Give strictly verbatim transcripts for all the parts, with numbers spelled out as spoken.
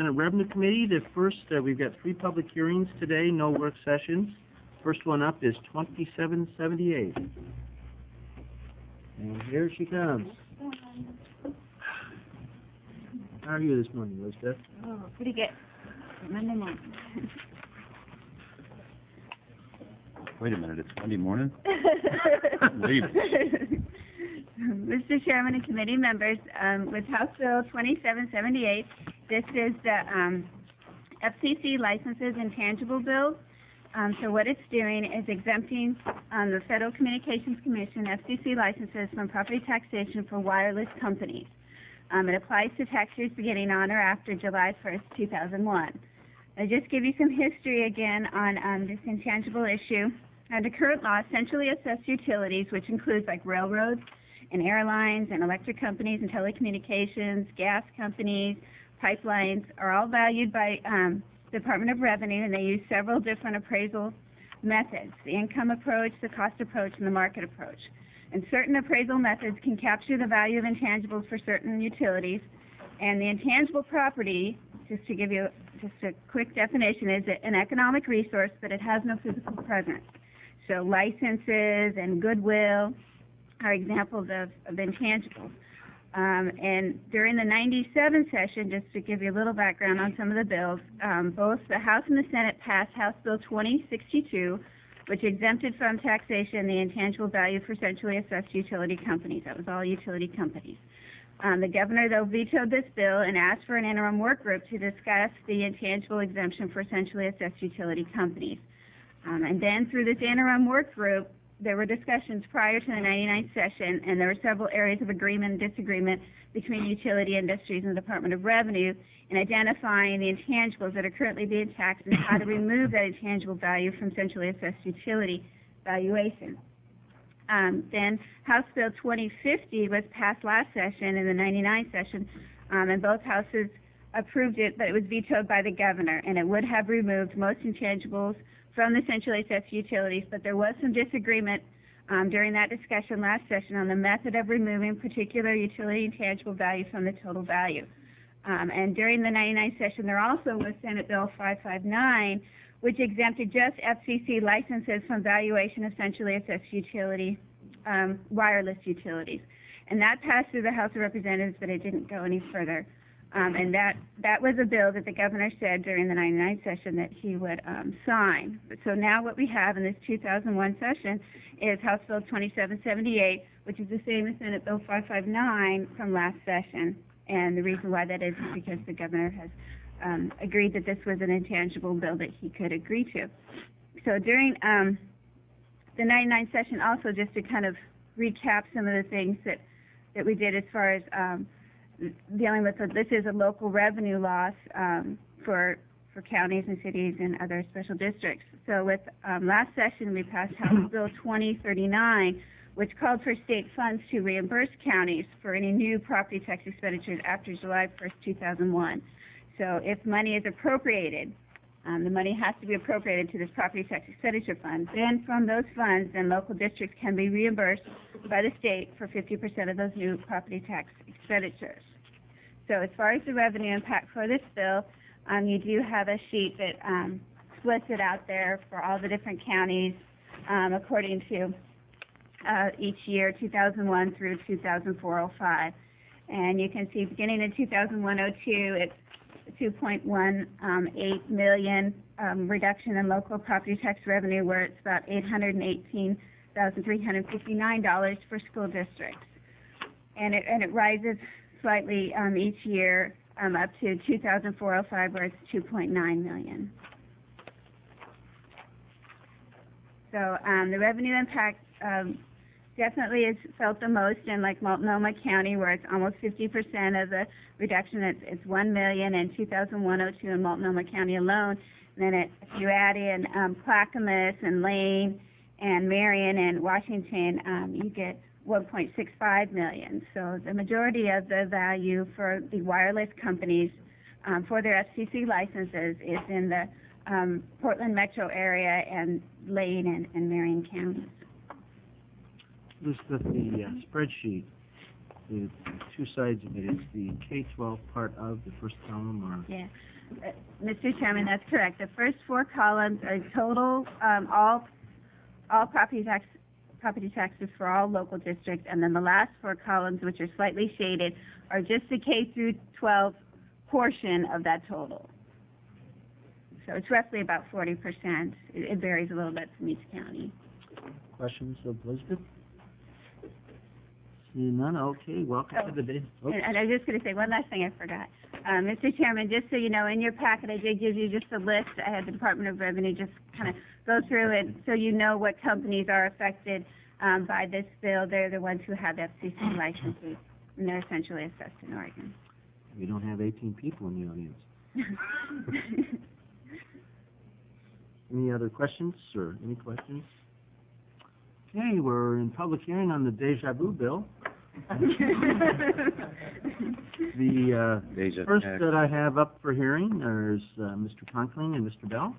Senate Revenue Committee. The first, uh, we've got three public hearings today, no work sessions. First one up is twenty-seven seventy-eight. And here she comes. How are you this morning, Elizabeth? Oh, pretty good. Monday morning. Wait a minute, it's Monday morning? Leave it. Mister Chairman and committee members, um, with House Bill twenty-seven seventy-eight, this is the um, F C C licenses and tangible bills. Um, so what it's doing is exempting um, the Federal Communications Commission F C C licenses from property taxation for wireless companies. Um, it applies to tax years beginning on or after July first, two thousand one. I'll just give you some history again on um, this intangible issue. Under current law, centrally assessed utilities, which includes like railroads and airlines and electric companies and telecommunications, gas companies, pipelines, are all valued by um, Department of Revenue, and they use several different appraisal methods: the income approach, the cost approach, and the market approach. And certain appraisal methods can capture the value of intangibles for certain utilities, and the intangible property, just to give you just a quick definition, is an economic resource, but it has no physical presence. So licenses and goodwill are examples of, of intangibles. Um, and during the ninety-seven session, just to give you a little background on some of the bills, um, both the House and the Senate passed House Bill twenty sixty-two, which exempted from taxation the intangible value for centrally assessed utility companies. That was all utility companies. Um, the governor, though, vetoed this bill and asked for an interim work group to discuss the intangible exemption for centrally assessed utility companies. Um, and then through this interim work group, there were discussions prior to the ninety-ninth session, and there were several areas of agreement and disagreement between utility industries and the Department of Revenue in identifying the intangibles that are currently being taxed and how to remove that intangible value from centrally assessed utility valuation. Um, then House Bill twenty fifty was passed last session in the ninety-ninth session, um, and both houses approved it, but it was vetoed by the governor, and it would have removed most intangibles from the centrally assessed utilities, but there was some disagreement um, during that discussion last session on the method of removing particular utility intangible value from the total value. Um, and during the ninety-ninth session, there also was Senate Bill five fifty-nine, which exempted just F C C licenses from valuation of centrally assessed utility, um, wireless utilities. And that passed through the House of Representatives, but it didn't go any further. Um, and that, that was a bill that the governor said during the ninety-ninth session that he would um, sign. But so now what we have in this two thousand one session is House Bill twenty-seven seventy-eight, which is the same as Senate Bill five fifty-nine from last session. And the reason why that is is because the governor has um, agreed that this was an intangible bill that he could agree to. So during um, the ninety-ninth session also, just to kind of recap some of the things that, that we did as far as um, dealing with, this is a local revenue loss um, for for counties and cities and other special districts. So with um, last session, we passed House Bill twenty thirty-nine, which called for state funds to reimburse counties for any new property tax expenditures after July first, two thousand one. So if money is appropriated, um, the money has to be appropriated to this property tax expenditure fund. Then from those funds, then local districts can be reimbursed by the state for fifty percent of those new property tax expenditures. So as far as the revenue impact for this bill, um, you do have a sheet that um, splits it out there for all the different counties um, according to uh, each year, two thousand one through two thousand four oh five. And you can see beginning in two thousand one oh two, it's two point one eight million um, reduction in local property tax revenue, where it's about eight hundred eighteen thousand three hundred fifty-nine dollars for school districts. And it, and it rises slightly um, each year um, up to two thousand four oh five, where it's two point nine million. So um, the revenue impact um, definitely is felt the most in like Multnomah County, where it's almost fifty percent of the reduction. It's, it's one million in two thousand one oh two in Multnomah County alone. And then it, if you add in um, Clackamas and Lane and Marion and Washington, um, you get one point six five million. So the majority of the value for the wireless companies um, for their F C C licenses is in the um, Portland metro area and Lane and, and Marion counties. Elizabeth, the uh, spreadsheet, the two sides of it, it's the K twelve part of the first column, or? Yeah. Uh, Mister Chairman, that's correct. The first four columns are total, um, all, all property tax, property taxes for all local districts, and then the last four columns, which are slightly shaded, are just the K through twelve portion of that total. So it's roughly about forty percent. It, it varies a little bit from each county. Questions of Elizabeth? Seeing none, okay, welcome Oh, to the day. Oh, And, and I was just going to say one last thing I forgot. Uh, Mister Chairman, just so you know, in your packet, I did give you just a list. I had the Department of Revenue just kind of go through it so you know what companies are affected um, by this bill. They're the ones who have F C C licenses, and they're essentially assessed in Oregon. we don't have eighteen people in the audience. Any other questions, or any questions? Okay, we're in public hearing on the deja vu bill. The uh, Deja first tax. that I have up for hearing is uh, Mister Conkling and Mister Bell.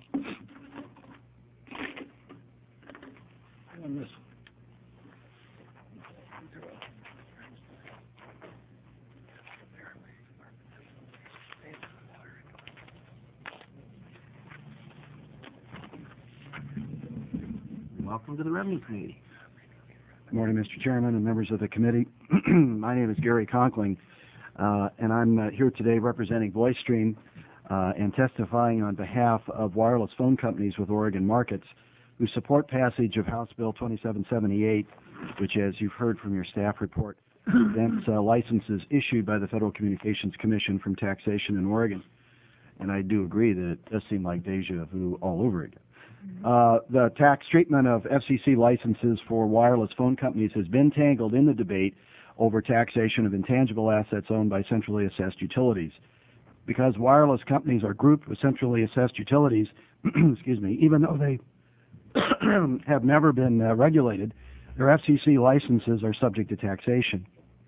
Welcome to the Revenue Committee. Good morning, Mister Chairman and members of the committee. My name is Gary Conkling, uh, and I'm uh, here today representing VoiceStream uh, and testifying on behalf of wireless phone companies with Oregon markets who support passage of House Bill twenty-seven seventy-eight, which, as you've heard from your staff report, prevents uh, licenses issued by the Federal Communications Commission from taxation in Oregon. And I do agree that it does seem like deja vu all over again. Uh, the tax treatment of F C C licenses for wireless phone companies has been tangled in the debate over taxation of intangible assets owned by centrally assessed utilities. Because wireless companies are grouped with centrally assessed utilities, excuse me, even though they have never been uh, regulated, their F C C licenses are subject to taxation.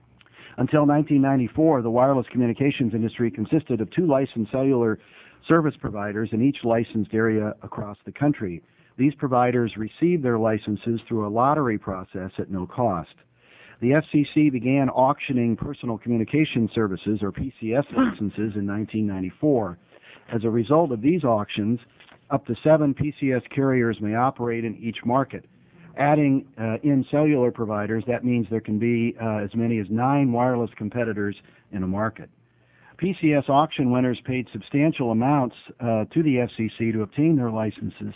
Until nineteen ninety-four, the wireless communications industry consisted of two licensed cellular service providers in each licensed area across the country. These providers received their licenses through a lottery process at no cost. The F C C began auctioning personal communication services, or P C S licenses, in nineteen ninety-four. As a result of these auctions, up to seven P C S carriers may operate in each market. Adding uh, in cellular providers, that means there can be uh, as many as nine wireless competitors in a market. P C S auction winners paid substantial amounts uh, to the F C C to obtain their licenses.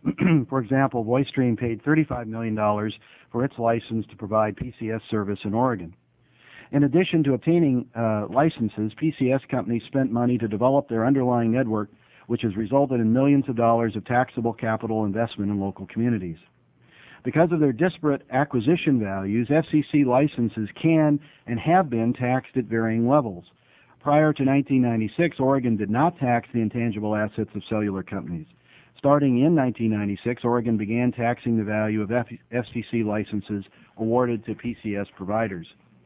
For example, VoiceStream paid thirty-five million dollars for its license to provide P C S service in Oregon. In addition to obtaining uh, licenses, P C S companies spent money to develop their underlying network, which has resulted in millions of dollars of taxable capital investment in local communities. Because of their disparate acquisition values, F C C licenses can and have been taxed at varying levels. Prior to nineteen ninety-six, Oregon did not tax the intangible assets of cellular companies. Starting in nineteen ninety-six, Oregon began taxing the value of F C C licenses awarded to P C S providers.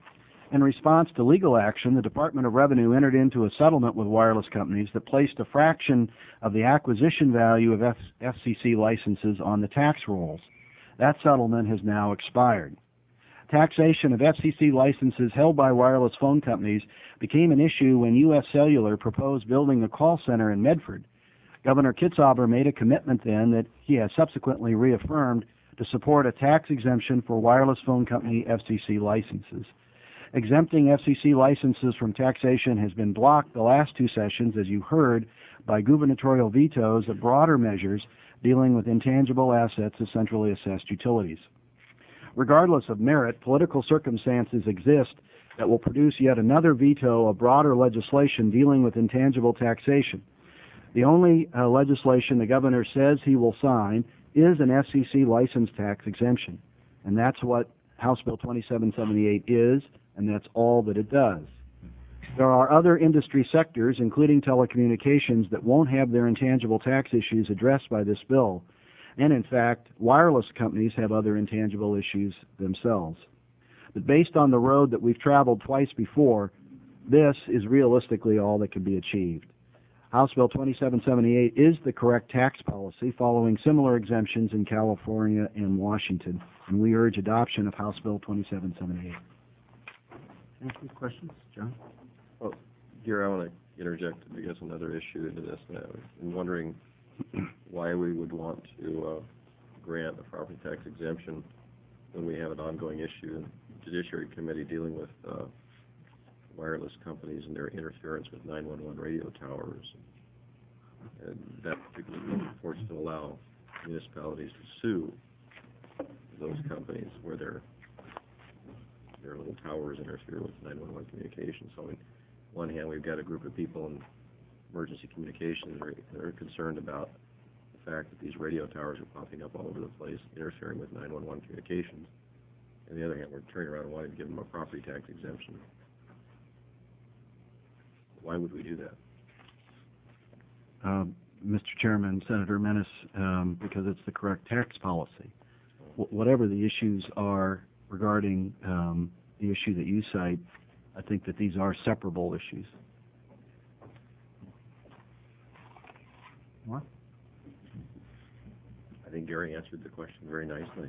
In response to legal action, the Department of Revenue entered into a settlement with wireless companies that placed a fraction of the acquisition value of F C C licenses on the tax rolls. That settlement has now expired. Taxation of F C C licenses held by wireless phone companies became an issue when U S Cellular proposed building a call center in Medford. Governor Kitzhaber made a commitment then that he has subsequently reaffirmed to support a tax exemption for wireless phone company F C C licenses. Exempting F C C licenses from taxation has been blocked the last two sessions, as you heard, by gubernatorial vetoes of broader measures dealing with intangible assets of centrally assessed utilities. Regardless of merit, political circumstances exist that will produce yet another veto of broader legislation dealing with intangible taxation. The only uh, legislation the governor says he will sign is an F C C license tax exemption, and that's what House Bill twenty-seven seventy-eight is, and that's all that it does. There are other industry sectors, including telecommunications, that won't have their intangible tax issues addressed by this bill. And in fact, wireless companies have other intangible issues themselves. But based on the road that we've traveled twice before, this is realistically all that can be achieved. House Bill twenty-seven seventy-eight is the correct tax policy, following similar exemptions in California and Washington, and we urge adoption of House Bill twenty-seven seventy-eight. Any questions, John? Well, Gary, I want to interject, I guess, another issue into this. And I'm wondering why we would want to uh, grant a property tax exemption when we have an ongoing issue in the Judiciary Committee dealing with uh, wireless companies and their interference with nine one one radio towers. And that particular report to allow municipalities to sue those companies where their their little towers interfere with nine one one communications. So on one hand, we've got a group of people in emergency communications that are, that are concerned about the fact that these radio towers are popping up all over the place, interfering with nine one one communications. On the other hand, we're turning around and wanting to give them a property tax exemption. Why would we do that? Um, Mister Chairman, Senator Menace, um, because it's the correct tax policy. W whatever the issues are regarding um, the issue that you cite, I think that these are separable issues. What? I think Gary answered the question very nicely.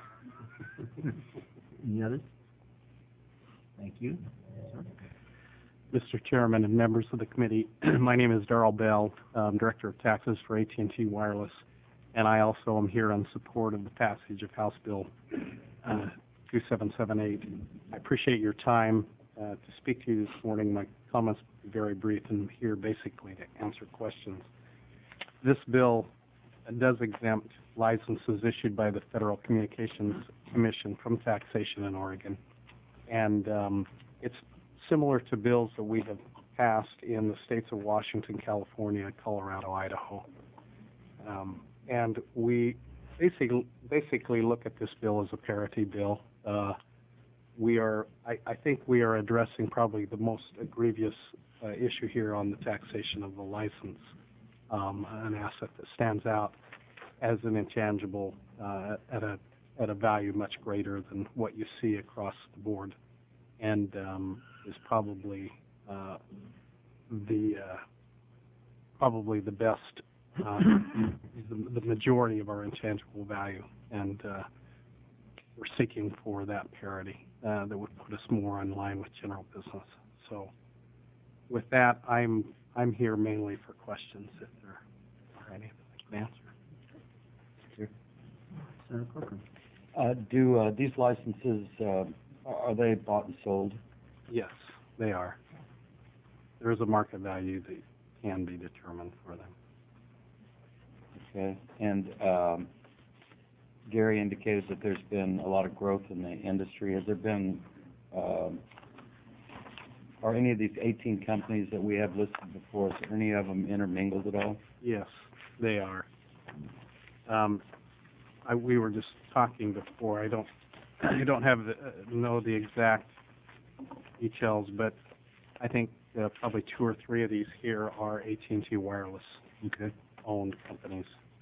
Any others? Thank you. Sir? Mister Chairman and members of the committee, my name is Darrell Bell, um, Director of Taxes for A T and T Wireless, and I also am here in support of the passage of House Bill uh, two seven seven eight. I appreciate your time uh, to speak to you this morning. My comments will be very brief and I'm here basically to answer questions. This bill does exempt licenses issued by the Federal Communications Commission from taxation in Oregon, and um, it's similar to bills that we have passed in the states of Washington, California, Colorado, Idaho. Um, and we basically, basically look at this bill as a parity bill. Uh, we are, I, I think we are addressing probably the most egregious uh, issue here on the taxation of the license, um, an asset that stands out as an intangible uh, at a at a value much greater than what you see across the board, and um, is probably uh, the uh, probably the best, uh, the, the majority of our intangible value, and uh, we're seeking for that parity uh, that would put us more in line with general business. So, with that, I'm I'm here mainly for questions if there are any that I can answer. Senator Corcoran. Uh, do uh, these licenses, uh, are they bought and sold? Yes, they are. There is a market value that can be determined for them. Okay. And um, Gary indicated that there's been a lot of growth in the industry. Has there been, um, are any of these eighteen companies that we have listed before us, are any of them intermingled at all? Yes, they are. Um, I, we were just talking before. I don't, I don't have the, uh, know the exact details, but I think uh, probably two or three of these here are A T and T Wireless okay. owned companies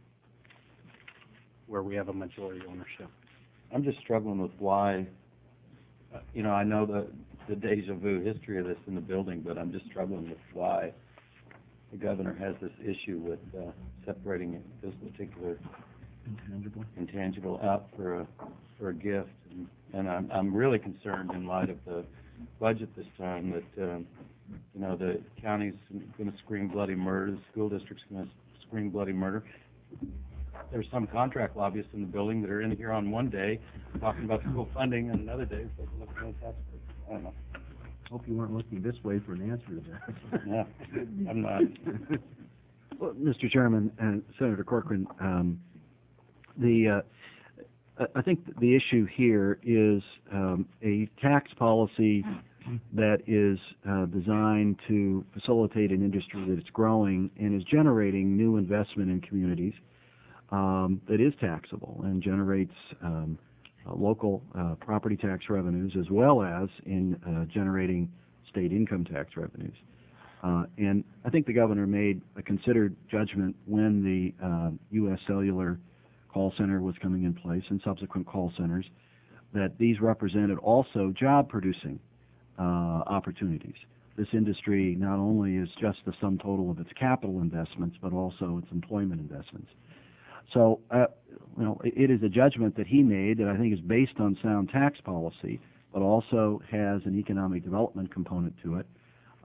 where we have a majority ownership. I'm just struggling with why, uh, you know, I know the, the deja vu history of this in the building, but I'm just struggling with why the governor has this issue with uh, separating this particular Intangible. intangible out for a for a gift, and, and I'm I'm really concerned in light of the budget this time that um, you know the county's going to scream bloody murder, the school district's going to scream bloody murder. There's some contract lobbyists in the building that are in here on one day talking about school funding, and another day they're looking at tax credits. I don't know. Hope you weren't looking this way for an answer to that. Yeah, I'm not. Well, Mister Chairman and Senator Corcoran, um, the uh, I think the issue here is um, a tax policy that is uh, designed to facilitate an industry that is growing and is generating new investment in communities um, that is taxable and generates um, uh, local uh, property tax revenues as well as in uh, generating state income tax revenues. Uh, and I think the governor made a considered judgment when the uh, U S Cellular call center was coming in place and subsequent call centers that these represented also job-producing uh, opportunities. This industry not only is just the sum total of its capital investments, but also its employment investments. So, uh, you know, it is a judgment that he made that I think is based on sound tax policy, but also has an economic development component to it.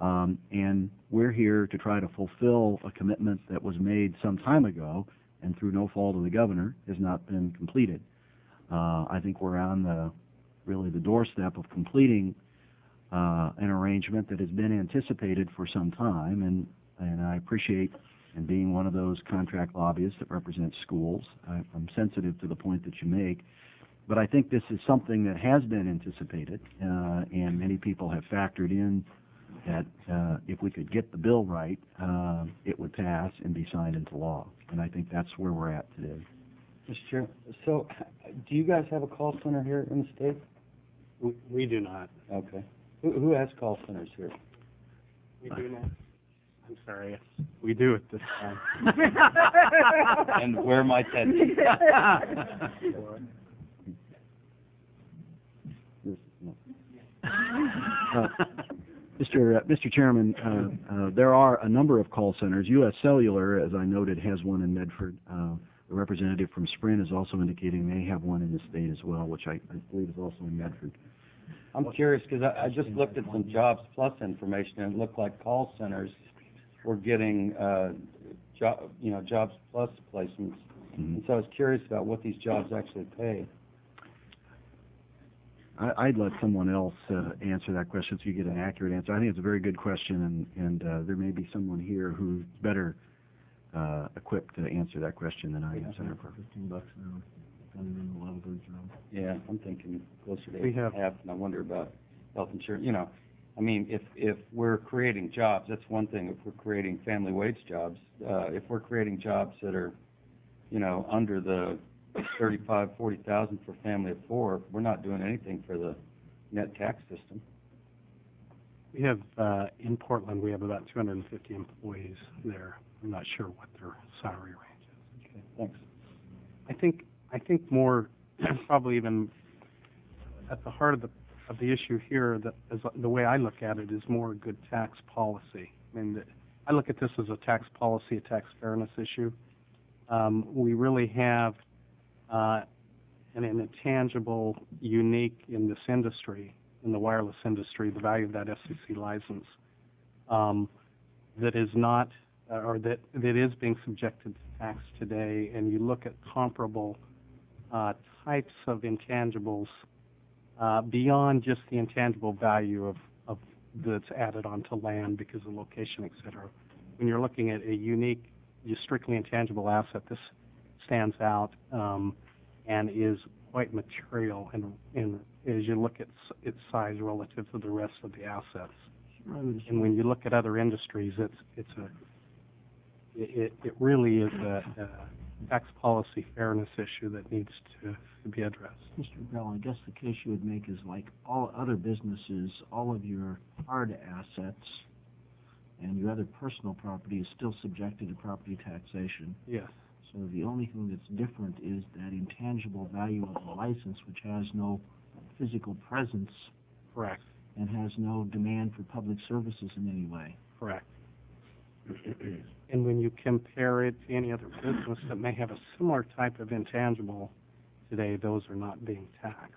Um, and we're here to try to fulfill a commitment that was made some time ago and through no fault of the governor has not been completed. Uh, I think we're on the, really the doorstep of completing uh, an arrangement that has been anticipated for some time, and, and I appreciate, and being one of those contract lobbyists that represents schools, I, I'm sensitive to the point that you make, but I think this is something that has been anticipated, uh, and many people have factored in that uh, if we could get the bill right, uh, it would pass and be signed into law. And I think that's where we're at today. Mister Chair, so do you guys have a call center here in the state? We, we do not. Okay. Who, who has call centers here? We do not. I'm sorry. We do at this time. And where might that be? Uh, Mister Uh, Mister Chairman, uh, uh, there are a number of call centers. U S Cellular, as I noted, has one in Medford. Uh, the representative from Sprint is also indicating they have one in the state as well, which I, I believe is also in Medford. I'm curious because I, I just looked at some Jobs Plus information and it looked like call centers were getting, uh, job, you know, Jobs Plus placements. Mm-hmm. And so I was curious about what these jobs actually pay. I, I'd let someone else uh, answer that question so you get an accurate answer. I think it's a very good question, and, and uh, there may be someone here who's better uh, equipped to answer that question than I am, Senator Parker. Fifteen bucks an hour, depending on the level of the job. Yeah, I'm thinking closer to We eight have- and a half, and I wonder about health insurance. You know, I mean, if if we're creating jobs, that's one thing. If we're creating family wage jobs, uh, if we're creating jobs that are, you know, under the thirty-five, forty thousand for family of four, we're not doing anything for the net tax system. We have, uh, in Portland, we have about two hundred fifty employees there. I'm not sure what their salary range is. Okay, thanks. I think, I think more, probably even at the heart of the, of the issue here, that is, the way I look at it is more good tax policy. I mean, the, I look at this as a tax policy, a tax fairness issue. Um, we really have uh, an, an intangible, unique in this industry, in the wireless industry, the value of that F C C license, um, that is not, uh, or that, that is being subjected to tax today, and you look at comparable uh, types of intangibles uh, beyond just the intangible value of, of that's added onto land because of location, et cetera. When you're looking at a unique, just strictly intangible asset, this stands out um, and is quite material, and, and as you look at s- its size relative to the rest of the assets. And when you look at other industries, it's it's a it, it really is a, a tax policy fairness issue that needs to, to be addressed. Mister Bell, I guess the case you would make is like all other businesses, all of your hard assets and your other personal property is still subjected to property taxation. Yes. So the only thing that's different is that intangible value of the license, which has no physical presence Correct. and has no demand for public services in any way. Correct. And when you compare it to any other business that may have a similar type of intangible today, those are not being taxed.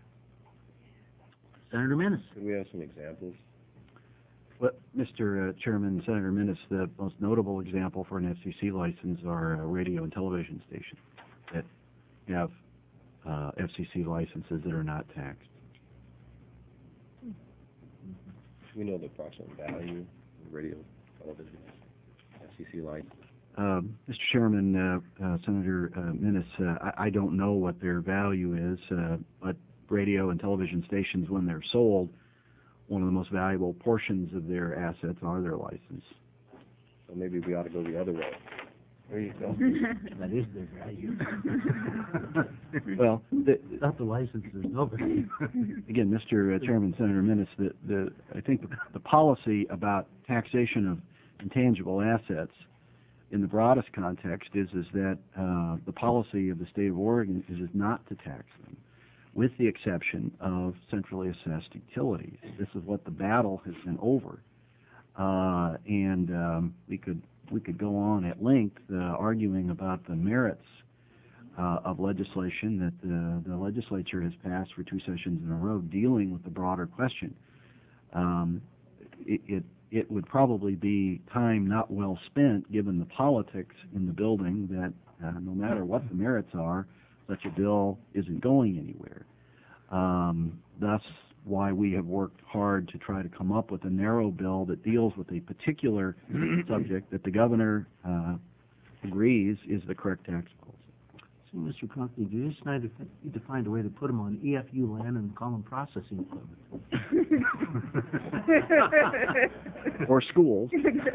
Senator Menace. Could we have some examples? Well, Mister Uh, Chairman, Senator Minnis, the most notable example for an F C C license are uh, radio and television stations that have uh, F C C licenses that are not taxed. Do we know the approximate value of radio, television, F C C license? Um, Mister Chairman, uh, uh, Senator uh, Minnis, uh, I, I don't know what their value is, uh, but radio and television stations, when they're sold, one of the most valuable portions of their assets are their license. So maybe we ought to go the other way. There you go. That is their value. Well, the, Without the license, there's no value. again, Mister Uh, Chairman, Senator Minnis, the, the, I think the, the policy about taxation of intangible assets in the broadest context is, is that uh, the policy of the state of Oregon is, is not to tax them, with the exception of centrally assessed utilities. This is what the battle has been over. Uh, and um, we could we could go on at length uh, arguing about the merits uh, of legislation that the, the legislature has passed for two sessions in a row dealing with the broader question. Um, it, it it would probably be time not well spent, given the politics in the building, that uh, no matter what the merits are, such a bill isn't going anywhere. Um, that's why we have worked hard to try to come up with a narrow bill that deals with a particular subject that the governor uh, agrees is the correct tax policy. So, Mister Conklin, you just need to, need to find a way to put them on E F U land and call them processing equipment. Or schools.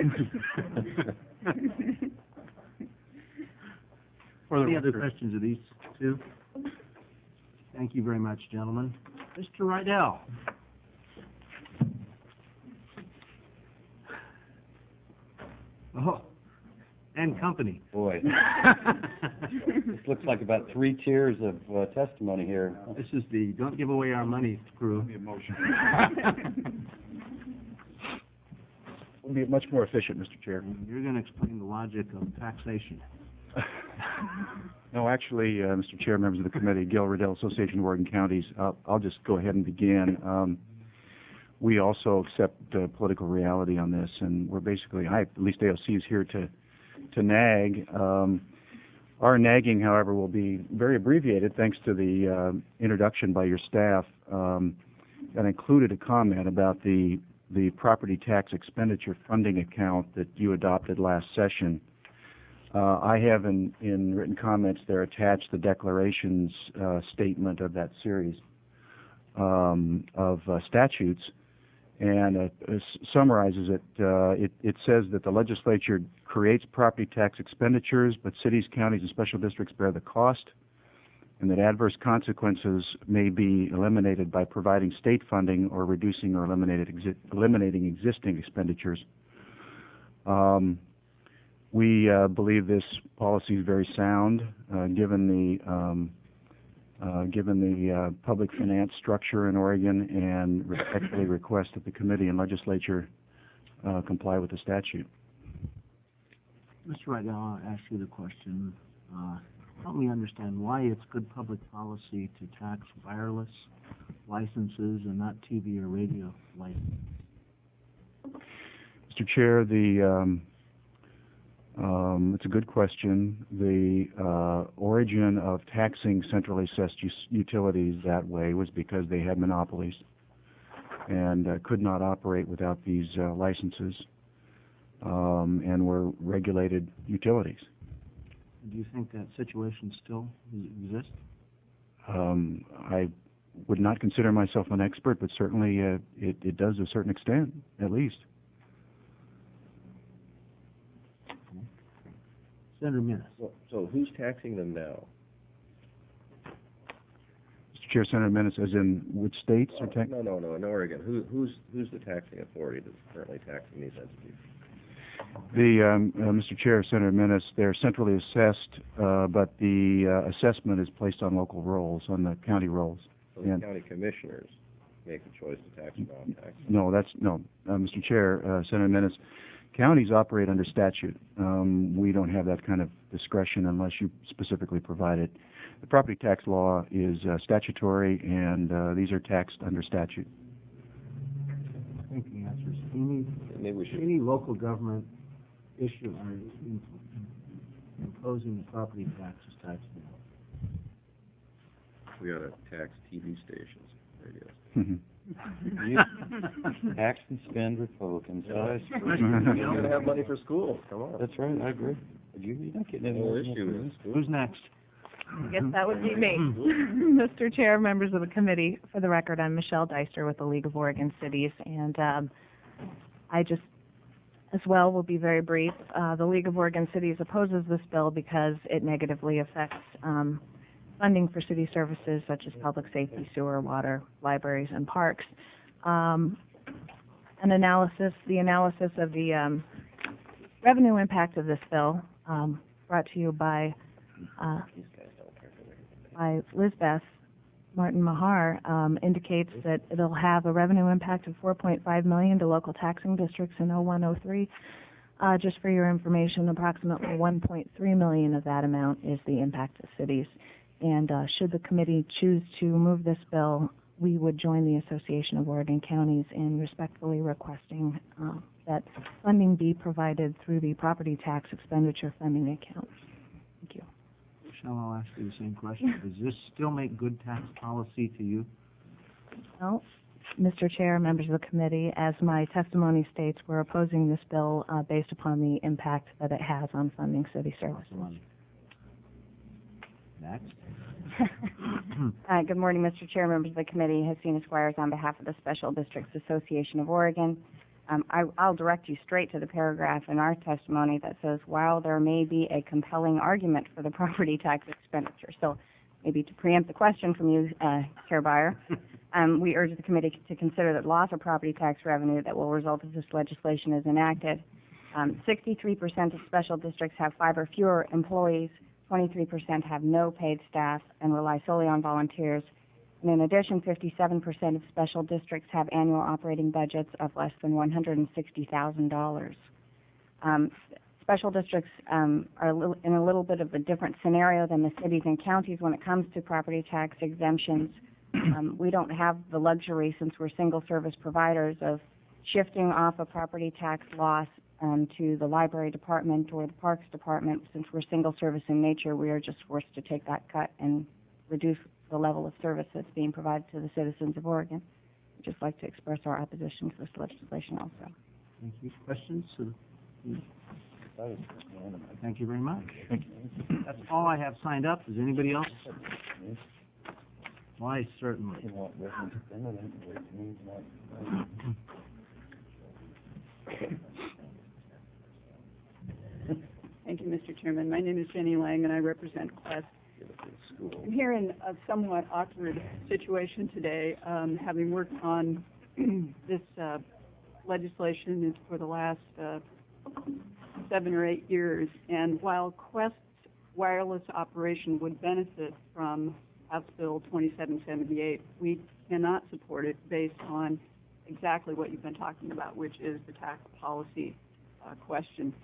For the Any other record, questions of these two? Thank you very much, gentlemen. Mister Rydell. Oh, and company. Boy, this looks like about three tiers of uh, testimony here. This is the don't give away our money crew. Would be much more efficient, Mister Chair. You're going to explain the logic of taxation. No, actually, uh, Mister Chair, members of the committee, Gil Riddell, Association of Oregon Counties, I'll, I'll just go ahead and begin. Um, we also accept uh, political reality on this, and we're basically, I, at least A O C is here to, to nag. Um, our nagging, however, will be very abbreviated thanks to the uh, introduction by your staff um, that included a comment about the, the property tax expenditure funding account that you adopted last session. Uh, I have in, in written comments there attached the declarations uh, statement of that series um, of uh, statutes, and uh, uh, summarizes it. Uh, it. It says that the legislature creates property tax expenditures, but cities, counties, and special districts bear the cost, and that adverse consequences may be eliminated by providing state funding or reducing or eliminated exi- eliminating existing expenditures. Um, We uh, believe this policy is very sound, uh, given the um, uh, given the uh, public finance structure in Oregon, and respectfully request that the committee and legislature uh, comply with the statute. Mister Rydell, I'll ask you the question. Uh, help me understand why it's good public policy to tax wireless licenses and not T V or radio licenses. Mister Chair, the um, Um, it's a good question. The uh, origin of taxing centrally assessed us- utilities that way was because they had monopolies and uh, could not operate without these uh, licenses um, and were regulated utilities. Do you think that situation still exists? Um, I would not consider myself an expert, but certainly uh, it, it does to a certain extent, at least. Senator Minnis. So, so who's taxing them now? Mister Chair, Senator Minnis, as in which states are tax? No, no, no, in Oregon. Who, who's, who's the taxing authority that's currently taxing these entities? The um, uh, Mister Chair, Senator Minnis, they're centrally assessed, uh, but the uh, assessment is placed on local rolls, on the county rolls. So the And- county commissioners make the choice to tax or not tax? No, that's no, uh, Mister Chair, uh, Senator Minnis. Counties operate under statute. Um, we don't have that kind of discretion unless you specifically provide it. The property tax law is uh, statutory, and uh, these are taxed under statute. I think the answer is any, Maybe we should, any local government issue or in- imposing the property tax is taxable. we ought to tax T V stations, radios. You tax and spend Republicans. Yeah. Guys. You're gonna have money for schools, come on. That's right, I agree. You, you're not getting any No more issue money. with schools. Who's next? I guess that would be me. Mister Chair, members of the committee, for the record, I'm Michelle Deister with the League of Oregon Cities, and um, I just, as well, will be very brief. Uh, the League of Oregon Cities opposes this bill because it negatively affects um, funding for city services such as public safety, sewer, water, libraries, and parks. Um, an analysis, the analysis of the um, revenue impact of this bill, um, brought to you by uh, by Lizbeth Martin Mahar, um, indicates that it'll have a revenue impact of four point five million dollars to local taxing districts in oh one oh three. Uh, just for your information, approximately one point three million dollars of that amount is the impact to cities. And uh, should the committee choose to move this bill, we would join the Association of Oregon Counties in respectfully requesting uh, that funding be provided through the property tax expenditure funding account. Thank you. Michelle, I'll ask you the same question. Does this still make good tax policy to you? Well, Mister Chair, members of the committee, as my testimony states, we're opposing this bill uh, based upon the impact that it has on funding city services. Next. Uh, good morning, Mister Chair, members of the committee. Hasina Squires on behalf of the Special Districts Association of Oregon. Um, I, I'll direct you straight to the paragraph in our testimony that says, while there may be a compelling argument for the property tax expenditure. So maybe to preempt the question from you, uh, Chair Byer, um, we urge the committee to consider that loss of property tax revenue that will result if this legislation is enacted. Um, sixty-three percent of special districts have five or fewer employees. twenty-three percent have no paid staff and rely solely on volunteers. And in addition, fifty-seven percent of special districts have annual operating budgets of less than one hundred sixty thousand dollars. Um, special districts um, are a little, in a little bit of a different scenario than the cities and counties when it comes to property tax exemptions. Um, we don't have the luxury, since we're single service providers, of shifting off a property tax loss Um, to the library department or the parks department. Since we're single service in nature, we are just forced to take that cut and reduce the level of service that's being provided to the citizens of Oregon. I'd just like to express our opposition to this legislation also. Thank you. Questions? Thank you very much. Thank you. That's all I have signed up. Is anybody else? Why, certainly. Thank you, Mister Chairman. My name is Jenny Lang, and I represent Quest. I'm here in a somewhat awkward situation today, um, having worked on this uh, legislation for the last uh, seven or eight years. And while Quest's wireless operation would benefit from House Bill twenty-seven seventy-eight, we cannot support it based on exactly what you've been talking about, which is the tax policy uh, question.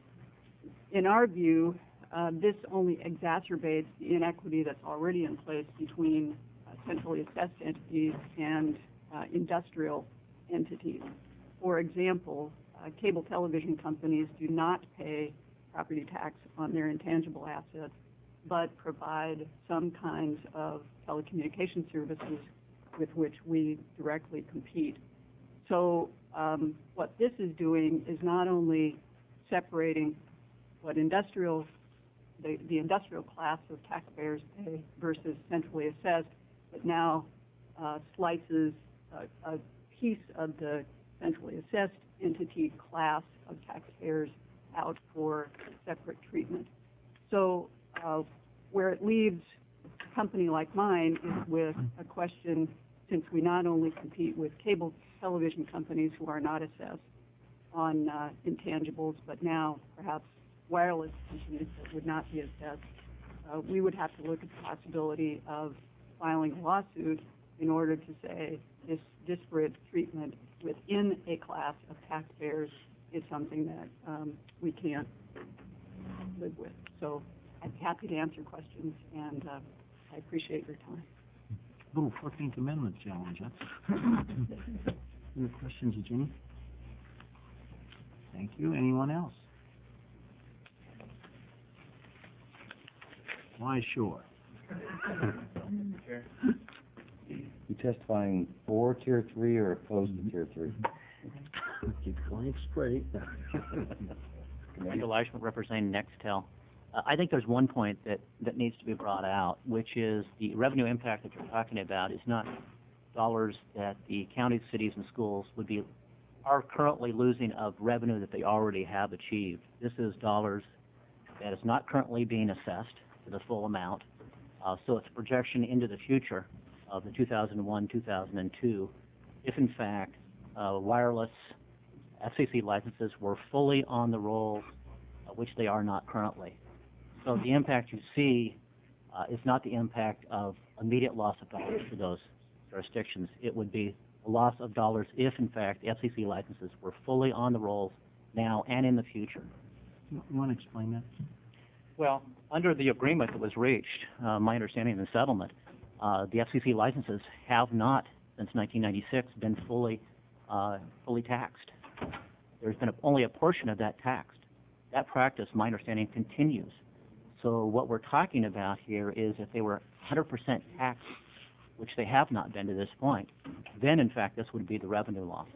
In our view, uh, this only exacerbates the inequity that's already in place between uh, centrally assessed entities and uh, industrial entities. For example, uh, cable television companies do not pay property tax on their intangible assets, but provide some kinds of telecommunication services with which we directly compete. So um, what this is doing is not only separating what industrial, the, the industrial class of taxpayers pay versus centrally assessed, but now uh, slices a, a piece of the centrally assessed entity class of taxpayers out for separate treatment. So uh, where it leaves a company like mine is with a question, since we not only compete with cable television companies who are not assessed on uh, intangibles, but now perhaps wireless companies that would not be assessed, uh, we would have to look at the possibility of filing a lawsuit in order to say this disparate treatment within a class of taxpayers is something that um, we can't live with. So I'd be happy to answer questions, and uh, I appreciate your time. Little fourteenth Amendment challenge, huh? Any questions, Jenny? Thank you. Anyone else? Why, sure. You testifying for tier three or opposed to tier three? Keep going straight. Michael Eichmann representing Nextel. Uh, I think there's one point that, that needs to be brought out, which is the revenue impact that you're talking about is not dollars that the counties, cities, and schools would be are currently losing of revenue that they already have achieved. This is dollars that is not currently being assessed to the full amount. Uh, so it's a projection into the future of the two thousand one, two thousand two, if in fact uh, wireless F C C licenses were fully on the rolls, uh, which they are not currently. So the impact you see uh, is not the impact of immediate loss of dollars for those jurisdictions. It would be a loss of dollars if, in fact, the F C C licenses were fully on the rolls now and in the future. You, you want to explain that? Well, under the agreement that was reached, uh, my understanding of the settlement, uh, the F C C licenses have not, since nineteen ninety-six, been fully uh, fully taxed. there's been a, only a portion of that taxed. That practice, my understanding, continues. So what we're talking about here is if they were one hundred percent taxed, which they have not been to this point, then in fact this would be the revenue loss.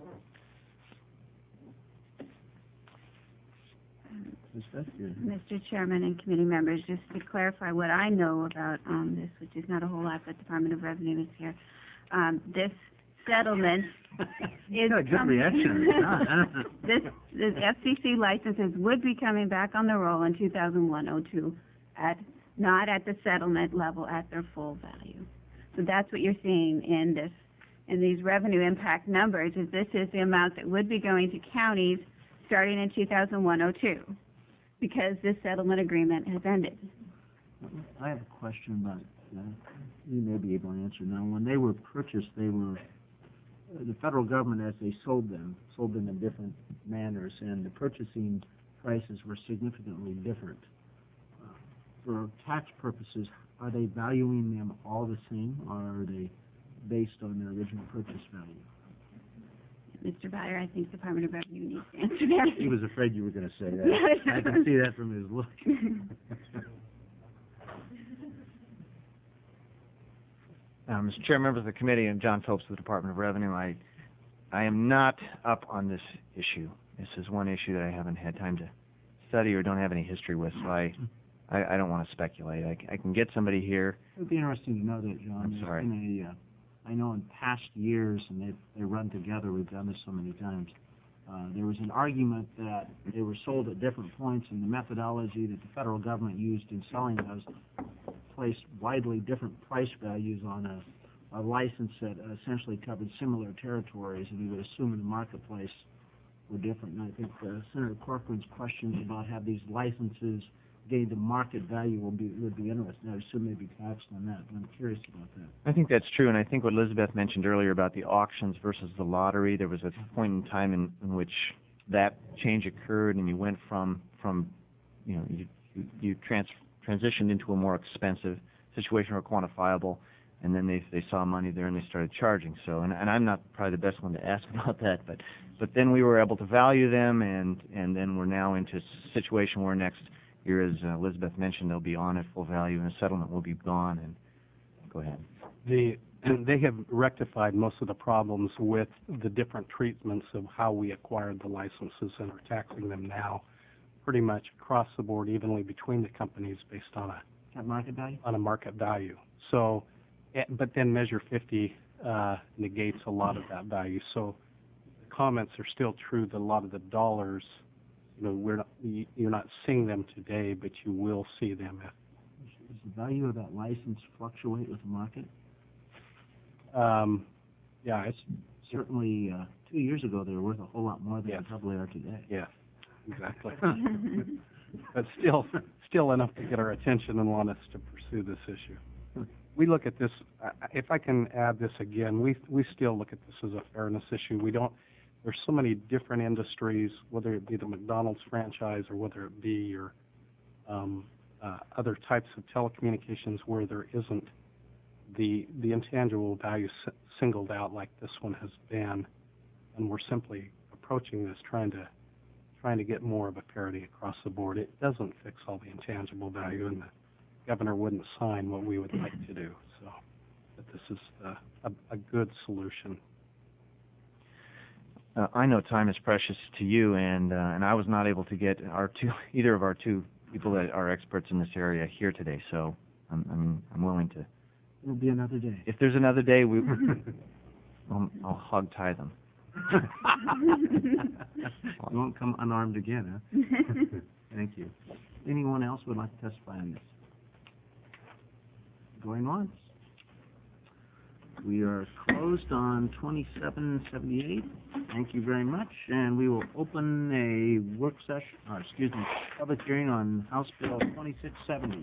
Mister Chairman and committee members, just to clarify what I know about um, this, which is not a whole lot, but Department of Revenue is here. Um, this settlement is Got a good com- reaction. this, this F C C licenses would be coming back on the roll in two thousand one oh two at, not at the settlement level, at their full value. So that's what you're seeing in this, in these revenue impact numbers, is this is the amount that would be going to counties starting in two thousand one oh two, because this settlement agreement has ended. I have a question about, uh, you may be able to answer now. When they were purchased, they were, uh, the federal government, as they sold them, sold them in different manners, and the purchasing prices were significantly different. Uh, for tax purposes, are they valuing them all the same, or are they based on their original purchase value? Mister Byer, I think Department of Revenue needs to answer that. He was afraid you were going to say that. I can see that from his look. Uh, Mister Chair, members of the committee, and John Phillips of the Department of Revenue, I, I am not up on this issue. This is one issue that I haven't had time to study or don't have any history with, so I, I, I don't want to speculate. I, I can get somebody here. It would be interesting to know that, John. I'm sorry. There's been a, uh, I know in past years, and they they run together, we've done this so many times, uh, there was an argument that they were sold at different points, and the methodology that the federal government used in selling those placed widely different price values on a, a license that essentially covered similar territories, and you would assume in the marketplace were different. And I think uh, Senator Corcoran's questions about have these licenses gained a market value will be would be interesting. I assume they'd be taxed on that, but I'm curious about that. I think that's true, and I think what Elizabeth mentioned earlier about the auctions versus the lottery, there was a point in time in, in which that change occurred, and you went from, from you know, you, you, you trans, transitioned into a more expensive situation or quantifiable, and then they they saw money there and they started charging. So, and, and I'm not probably the best one to ask about that, but but then we were able to value them, and and then we're now into a situation where next year, as uh, Elizabeth mentioned, they'll be on at full value, and the settlement will be gone. And go ahead. The, they have rectified most of the problems with the different treatments of how we acquired the licenses and are taxing them now pretty much across the board evenly between the companies based on a At market value? on a market value. So, eh, but then Measure fifty uh, negates a lot of that value. So the comments are still true that a lot of the dollars, you know, we're not, you- you're not seeing them today, but you will see them. Does the value of that license fluctuate with the market? Um, yeah, it's, Certainly, uh, two years ago, they were worth a whole lot more than Yeah. they probably are today. yeah, exactly. But still, still enough to get our attention and want us to pursue this issue. We look at this, I- I- if I can add this again, we, we still look at this as a fairness issue. We don't, there's so many different industries, whether it be the McDonald's franchise or whether it be your, um, uh, other types of telecommunications where there isn't the, the intangible value s- singled out like this one has been. And we're simply approaching this trying to, trying to get more of a parity across the board. It doesn't fix all the intangible value, and the governor wouldn't sign what we would like to do. So, but this is uh, a, a good solution. Uh, I know time is precious to you, and uh, and I was not able to get our two either of our two people that are experts in this area here today. So I'm I'm, I'm willing to. It'll be another day. If there's another day, we I'll, I'll hog tie them. You won't come unarmed again, huh? Thank you. Anyone else would like to testify on this? Going once. We are closed on twenty-seven seventy-eight. Thank you very much, and we will open a work session, or excuse me, public hearing on House Bill twenty-six seventy.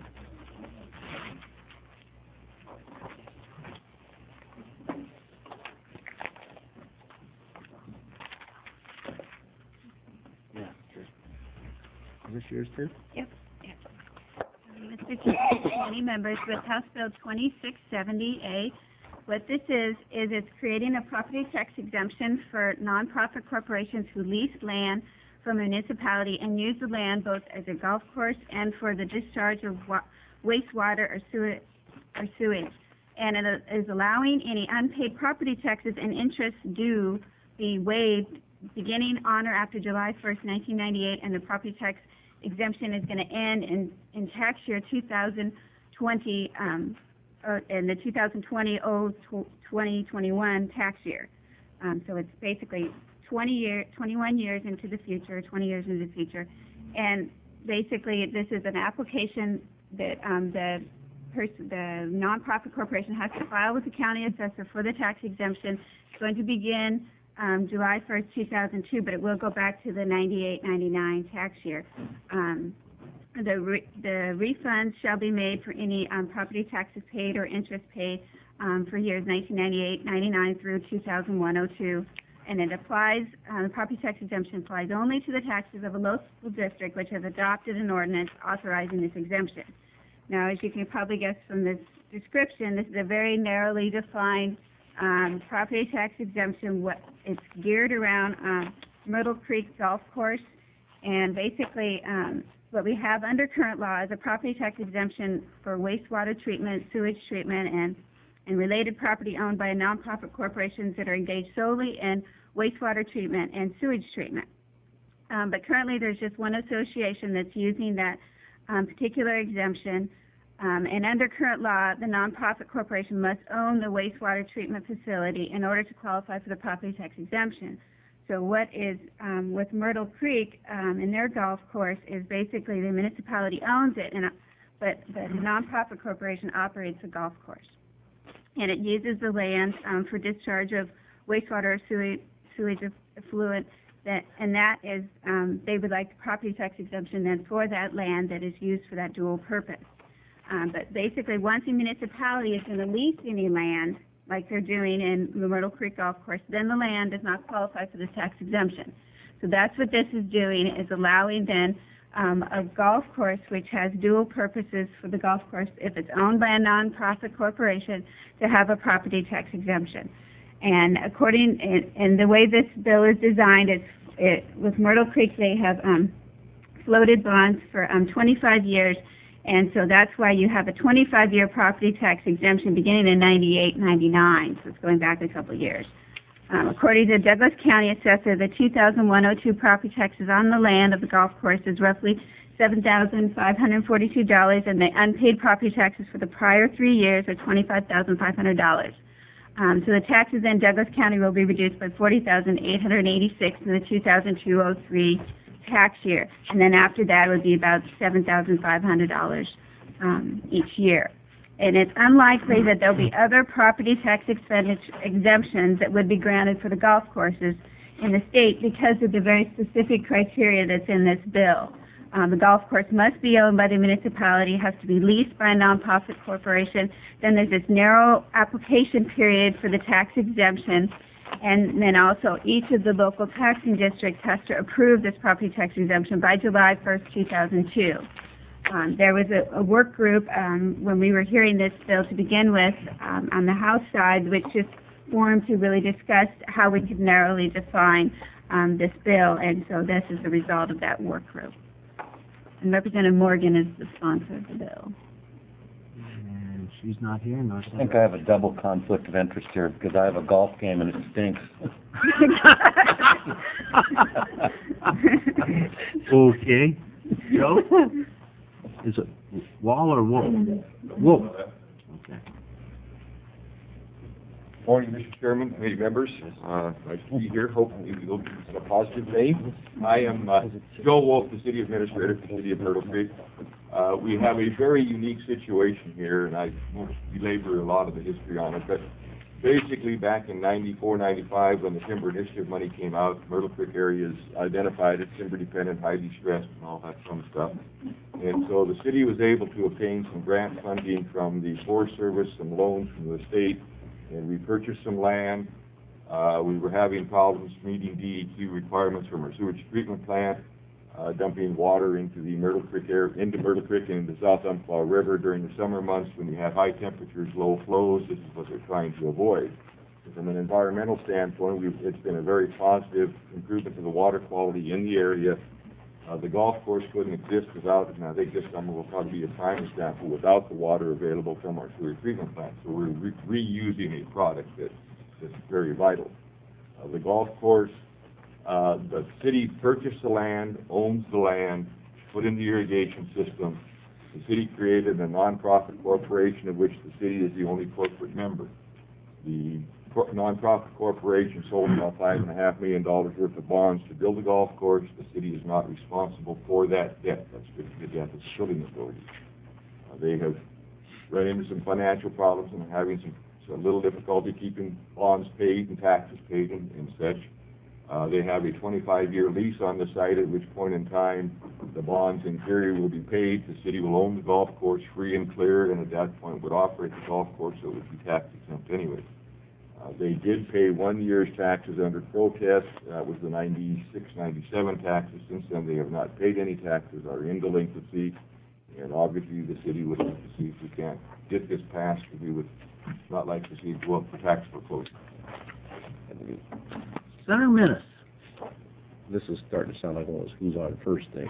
Yeah, sure. Is this yours too? Yep. Yep. Mister Chair, many members, with House Bill twenty-six seventy A, What this is, is it's creating a property tax exemption for nonprofit corporations who lease land from a municipality and use the land both as a golf course and for the discharge of wa- wastewater or sewage, or sewage. And it is allowing any unpaid property taxes and interest due be waived beginning on or after July first, nineteen ninety-eight, and the property tax exemption is going to end in, in tax year two thousand twenty, um, or in the two thousand twenty oh twenty twenty-one tax year. Um, so it's basically twenty year, twenty-one years into the future, twenty years into the future, and basically this is an application that um, the person, the nonprofit corporation has to file with the county assessor for the tax exemption. It's going to begin um, July first, two thousand two, but it will go back to the ninety-eight ninety-nine tax year. Um, the re- the refunds shall be made for any um, property taxes paid or interest paid um, for years nineteen ninety-eight ninety-nine through two thousand one oh two, and it applies. Uh, the property tax exemption applies only to the taxes of a local district which has adopted an ordinance authorizing this exemption. Now, as you can probably guess from this description, this is a very narrowly defined um, property tax exemption. What it's geared around um, Myrtle Creek Golf Course, and basically um, what we have under current law is a property tax exemption for wastewater treatment, sewage treatment, and and related property owned by nonprofit corporations that are engaged solely in wastewater treatment and sewage treatment. Um, but currently, there's just one association that's using that um, particular exemption. Um, and under current law, the nonprofit corporation must own the wastewater treatment facility in order to qualify for the property tax exemption. So what is um, with Myrtle Creek um, and their golf course is basically the municipality owns it, and, uh, but the nonprofit corporation operates the golf course. And it uses the land um, for discharge of wastewater or sewage, sewage effluent, that, and that is, um, they would like the property tax exemption then for that land that is used for that dual purpose. Um, but basically, once a municipality is going to lease any land, like they're doing in the Myrtle Creek Golf Course, then the land does not qualify for the tax exemption. So that's what this is doing, is allowing then um, a golf course which has dual purposes for the golf course, if it's owned by a nonprofit corporation, to have a property tax exemption. And according, and, and the way this bill is designed, is it, with Myrtle Creek, they have um, floated bonds for um, twenty-five years. And so that's why you have a twenty-five year property tax exemption beginning in ninety-eight ninety-nine, so it's going back a couple of years. Um, according to Douglas County Assessor, the two thousand one hundred two property taxes on the land of the golf course is roughly seven thousand five hundred forty-two dollars, and the unpaid property taxes for the prior three years are twenty-five thousand five hundred dollars. Um, so the taxes in Douglas County will be reduced by forty thousand eight hundred eighty-six in the two thousand two oh three tax year, and then after that it would be about seven thousand five hundred dollars um, each year. And it's unlikely that there'll be other property tax expenditure exemptions that would be granted for the golf courses in the state because of the very specific criteria that's in this bill. Um, the golf course must be owned by the municipality, has to be leased by a nonprofit corporation. Then there's this narrow application period for the tax exemption. And then also each of the local taxing districts has to approve this property tax exemption by July first, two thousand two. Um, there was a, a work group um, when we were hearing this bill to begin with um, on the House side, which just formed to really discuss how we could narrowly define um, this bill. And so this is the result of that work group. And Representative Morgan is the sponsor of the bill. And she's not here, nor I think I have a double conflict of interest here because I have a golf game and it stinks. Okay. Joe? Is it Wall or Wolf? Wolf. Okay. Morning, Mister Chairman, committee members. Uh, nice to be here. Hopefully it'll be a positive day. I am uh, Joe Wolf, the city administrator for the city of Myrtle Creek. Uh, we have a very unique situation here, and I won't belabor a lot of the history on it, but basically back in ninety-four, ninety-five, when the Timber Initiative money came out, Myrtle Creek area is identified as timber dependent, highly stressed, and all that fun stuff. And so the city was able to obtain some grant funding from the Forest Service, some loans from the state, and we purchased some land. Uh, we were having problems meeting D E Q requirements from our sewage treatment plant. uh, dumping water into the Myrtle Creek air, into Myrtle Creek and the South Umpqua River during the summer months when you have high temperatures, low flows. This is what they're trying to avoid. From an environmental standpoint, we've, it's been a very positive improvement to the water quality in the area. Uh, the golf course couldn't exist without, and I think this summer will probably be a prime example, without the water available from our sewer treatment plant. So we're re reusing a product that, that's very vital. Uh, the golf course, uh, the city purchased the land, owns the land, put in the irrigation system. The city created a nonprofit corporation of which the city is the only corporate member. The nonprofit corporation sold about five and a half million dollars worth of bonds to build the golf course. The city is not responsible for that debt. That's the debt of the building authority. Uh, they have run into some financial problems and are having some, some little difficulty keeping bonds paid and taxes paid and, and such. Uh, they have a twenty-five year lease on the site, at which point in time the bonds in theory will be paid. The city will own the golf course free and clear, and at that point would operate the golf course, so it would be tax exempt anyway. Uh, they did pay one year's taxes under protest. That was the ninety-six, ninety-seven taxes. Since then, they have not paid any taxes, are in delinquency, and obviously the city would like to see if we can't get this passed. We would not like to see it go up for tax foreclosure. Senator Minnis. This is starting to sound like one of those who's on first thing.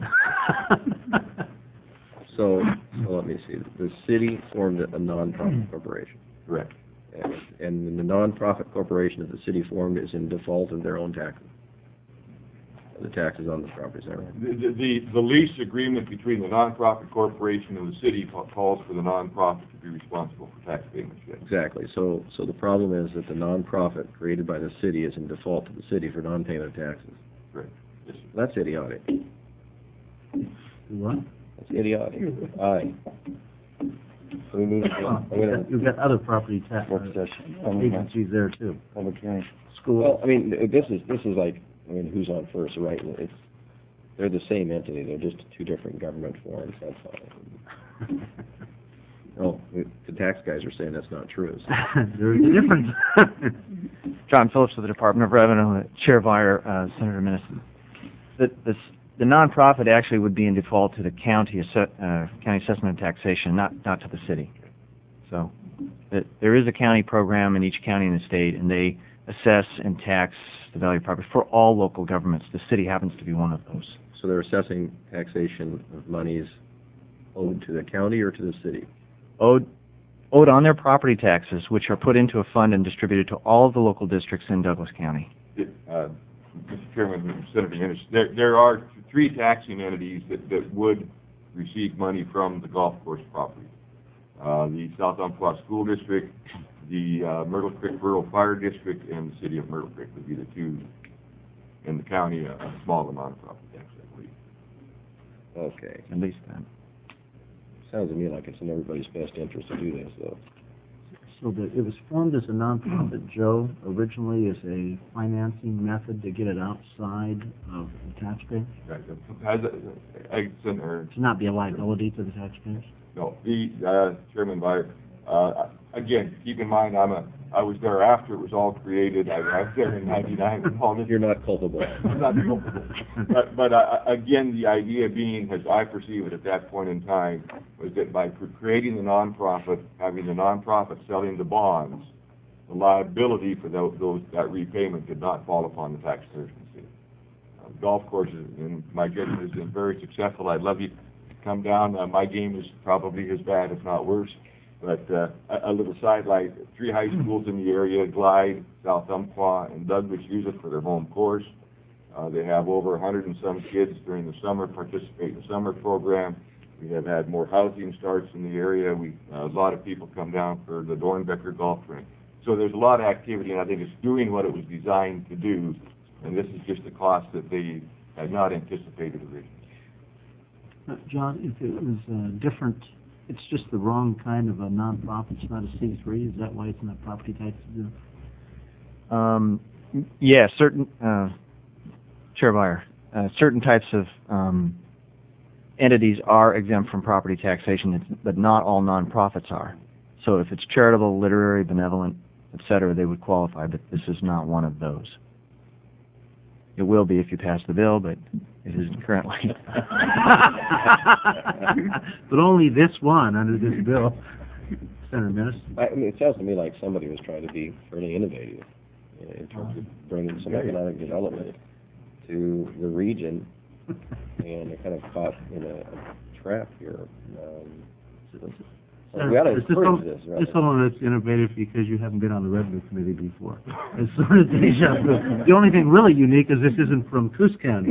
so, so let me see. The city formed a nonprofit corporation. Correct. And, and the nonprofit corporation that the city formed is in default of their own taxes. The taxes on the property, is that right? The, the, the lease agreement between the nonprofit corporation and the city calls for the nonprofit to be responsible for tax payments, yes. Exactly. So, so the problem is that the nonprofit created by the city is in default to the city for non-payment of taxes. Right. Yes, That's idiotic. What? That's idiotic. Aye. So we move on. I'm gonna- You've got other property tax Work session. Um, agencies there too. Public hearing. School. Well, I mean, this is, this is like, I mean, who's on first, right? It's, they're the same entity, they're just two different government forms, that's all. Oh, the tax guys are saying that's not true. So. There's a difference. John Phillips with the Department of Revenue, Chair Vire, uh, Senator Minnis. The, the, the nonprofit actually would be in default to the county, asset, uh, county assessment and taxation, not, not to the city. So it, there is a county program in each county in the state, and they assess and tax the value of property for all local governments. The city happens to be one of those. So they're assessing taxation of monies owed to the county or to the city? Owed, owed on their property taxes, which are put into a fund and distributed to all of the local districts in Douglas County. Uh, Mister Chairman, Senator Minnis, there, there are three taxing entities that, that would receive money from the golf course property. Uh, the South Umpqua School District, the uh, Myrtle Creek Rural Fire District, and the City of Myrtle Creek would be the two in the county, uh, a small amount of property tax, I believe. Okay. At least that. Sounds to me like it's in everybody's best interest to do this, though. So the, it was formed as a nonprofit, Joe, originally as a financing method to get it outside of the taxpayer? Right. Has, uh, I, Senator, To not be a liability to the taxpayers? no, the, uh, Chairman Vire, uh, again, keep in mind, I'm a, I was there after it was all created. I, I was there in ninety-nine when all this. You're not culpable. I'm not culpable. But, but, uh, again, the idea being, as I perceive it at that point in time, was that by cr- creating the nonprofit, having the nonprofit selling the bonds, the liability for those, those, that repayment did not fall upon the taxpayers in the city. Uh, golf courses, in my judgment, has been very successful. I'd love you to come down. Uh, my game is probably as bad, if not worse. But uh, a, a little sidelight, three high schools in the area, Glide, South Umpqua, and Douglas, use it for their home course. Uh, they have over a hundred and some kids during the summer participate in the summer program. We have had more housing starts in the area. We, uh, a lot of people come down for the Dornbecker golf range. So there's a lot of activity, and I think it's doing what it was designed to do, and this is just a cost that they had not anticipated originally. Uh, John, if it was uh, different, it's just the wrong kind of a nonprofit, it's not a C three, is that why it's not property taxes? Um, yeah, certain, uh, Chair Vire, uh, certain types of um, entities are exempt from property taxation, but not all nonprofits are. So if it's charitable, literary, benevolent, et cetera, they would qualify, but this is not one of those. It will be if you pass the bill, but it isn't currently. But only this one under this bill. Senator Menace? I, I mean, it sounds to me like somebody was trying to be fairly innovative uh, in terms of bringing some economic development to the region, and they're kind of caught in a, a trap here. Um, so we ought to It's just encourage some- this, It's rather. someone that's innovative because you haven't been on the revenue committee before. It's sort of deja vu. The only thing really unique is this isn't from Coos County.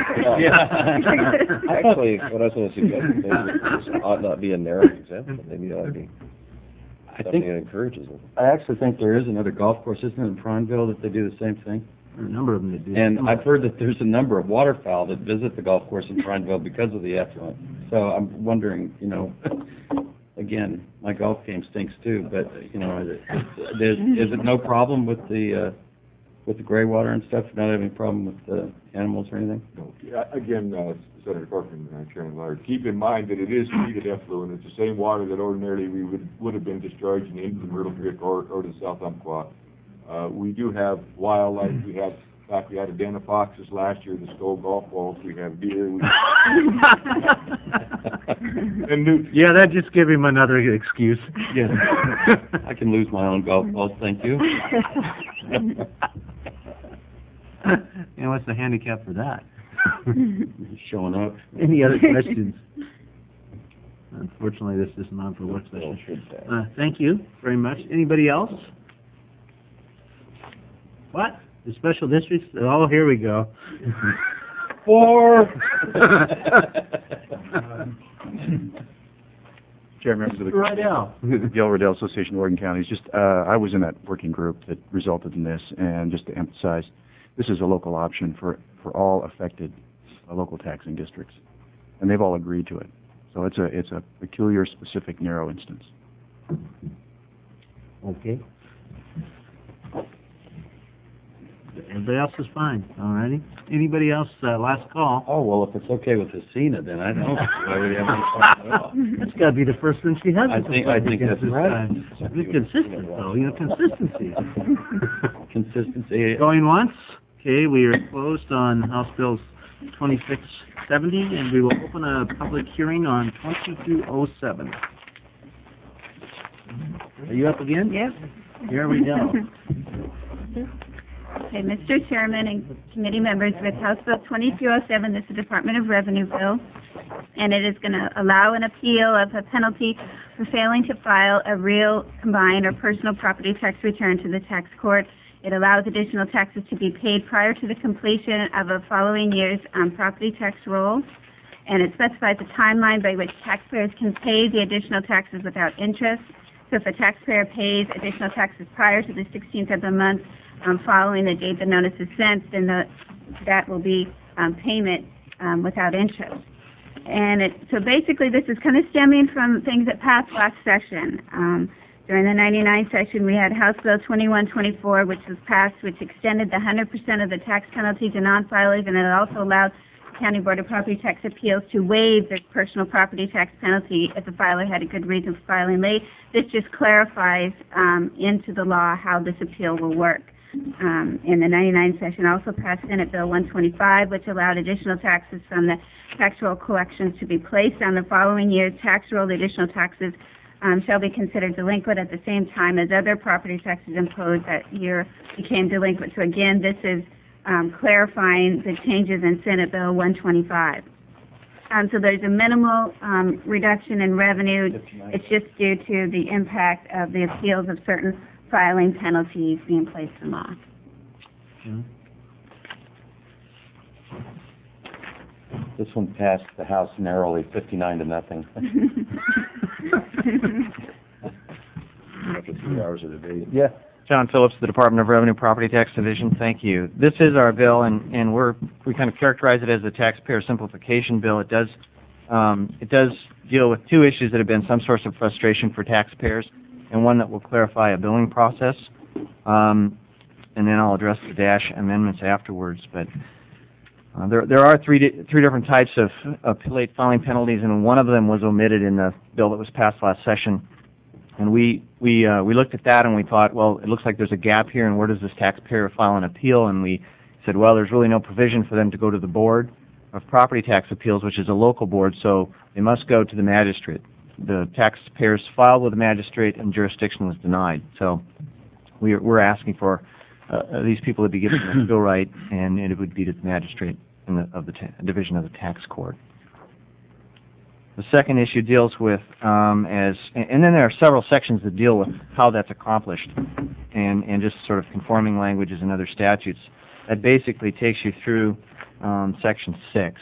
Actually, what I was going to suggest is maybe this ought not be a narrow exemption. Maybe it ought to be I something think, that encourages it. I actually think there is another golf course, isn't it, in Prineville, that they do the same thing? A number of them that do. And I've heard that there's a number of waterfowl that visit the golf course in Prineville because of the effluent. So I'm wondering, you know, again, my golf game stinks too, but, you know, is it, is, is it no problem with the, uh, with the gray water and stuff, not having a problem with the animals or anything? No. Yeah, again, uh, Senator Corcoran, uh, Chairman Lard, keep in mind that it is treated effluent. It's the same water that ordinarily we would, would have been discharging into the Myrtle Creek or, or to South Umpqua. Uh, we do have wildlife. We have, in fact, we had a den of foxes last year that stole golf balls. We have deer. We and new, Yeah, that just give him another excuse. Yeah. I can lose my own golf balls, thank you. And what's the handicap for that? Showing up. Any other questions? Unfortunately, this isn't on for work session. Uh, thank you very much. Anybody else? What? The special districts? Oh, here we go. Four. Chair, members of the Mister Rydell. Gail Riddell, Association of Oregon Counties. Just, uh, I was in that working group that resulted in this, and just to emphasize, this is a local option for, for all affected uh, local taxing districts, and they've all agreed to it. So it's a, it's a peculiar, specific, narrow instance. Okay. Everybody else is fine, all righty. Anybody else, uh, last call? Oh, well, if it's okay with Hasina, then I don't, why would you have any problem at all? That's gotta be the first one she has. I think, I think that's right. It's consistent, though, you know, consistency. Consistency. Going once? Okay, we are closed on House Bill twenty-six seventy, and we will open a public hearing on twenty-two oh seven. Are you up again? Yep. Here we go. Okay, Mister Chairman and committee members, with House Bill twenty-two oh seven, this is a Department of Revenue bill, and it is going to allow an appeal of a penalty for failing to file a real, combined, or personal property tax return to the tax court. It allows additional taxes to be paid prior to the completion of a following year's um, property tax roll, and it specifies a timeline by which taxpayers can pay the additional taxes without interest. So if a taxpayer pays additional taxes prior to the sixteenth of the month, Um, following the date the notice is sent, then the, that will be um, payment um, without interest. And it, so basically this is kind of stemming from things that passed last session. Um, during the ninety-nine session, we had House Bill twenty-one twenty-four, which was passed, which extended the one hundred percent of the tax penalty to non-filers, and it also allowed the County Board of Property Tax Appeals to waive the personal property tax penalty if the filer had a good reason for filing late. This just clarifies um, into the law how this appeal will work. Um, in the ninety-nine session, also passed Senate Bill one twenty-five, which allowed additional taxes from the tax roll collections to be placed on the following year's tax roll. The additional taxes um, shall be considered delinquent at the same time as other property taxes imposed that year became delinquent. So again, this is um, clarifying the changes in Senate Bill one twenty-five. Um, so there's a minimal um, reduction in revenue. It's just due to the impact of the appeals of certain filing penalties being placed in law. Mhm. This one passed the House narrowly, fifty-nine to nothing. After three hours of debate. Yeah. John Phillips, the Department of Revenue Property Tax Division. Thank you. This is our bill, and, and we're we kind of characterize it as a taxpayer simplification bill. It does um, it does deal with two issues that have been some source of frustration for taxpayers, and one that will clarify a billing process. Um, and then I'll address the dash amendments afterwards. But uh, there there are three di- three different types of, of late filing penalties, and one of them was omitted in the bill that was passed last session. And we we uh, we looked at that and we thought, well, it looks like there's a gap here, and where does this taxpayer file an appeal? And we said, well, there's really no provision for them to go to the Board of Property Tax Appeals, which is a local board, so they must go to the magistrate. The taxpayers filed with the magistrate and jurisdiction was denied. So we're, we're asking for uh, these people to be given an appeal right, and it would be to the magistrate in the, of the ta division of the tax court. The second issue deals with, um, as, and then there are several sections that deal with how that's accomplished, and, and just sort of conforming languages and other statutes. That basically takes you through um, Section six.